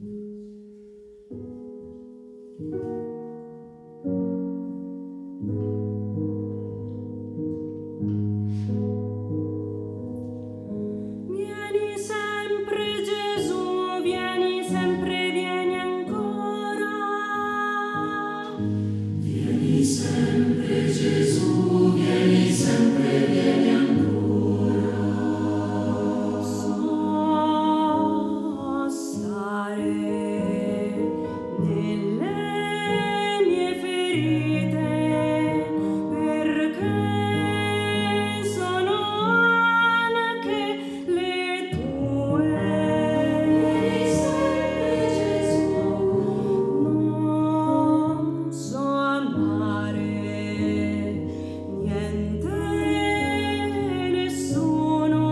Vieni sempre Gesù, vieni sempre, vieni ancora. Vieni sempre Gesù, vieni sempre, vieni ancora. So stare nelle mie ferite, perché sono anche le tue. Vieni sempre Gesù, non so amare niente, nessuno,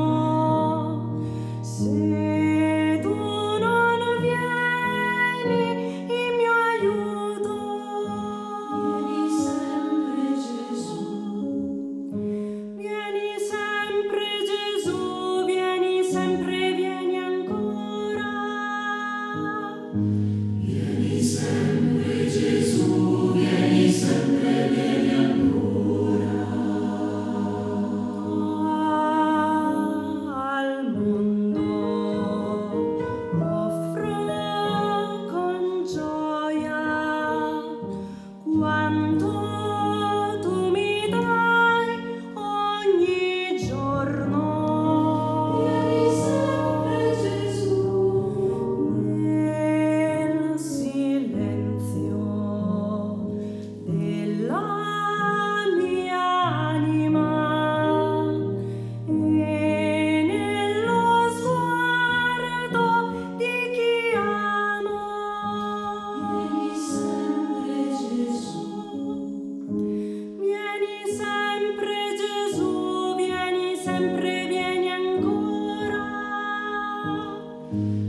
se tu non vieni in mio aiuto. Vieni sempre Gesù, Vieni sempre Gesù, vieni sempre, vieni ancora. vieni sempre Gesù, vieni sempre, vieni ancora. Al mondo offro con gioia quanto tu mi dai ogni giorno. Vieni sempre Gesù, Nel silenzio della mia anima e nello sguardo di chi amo. vieni sempre Gesù, Vieni sempre Gesù, vieni sempre, vieni ancora.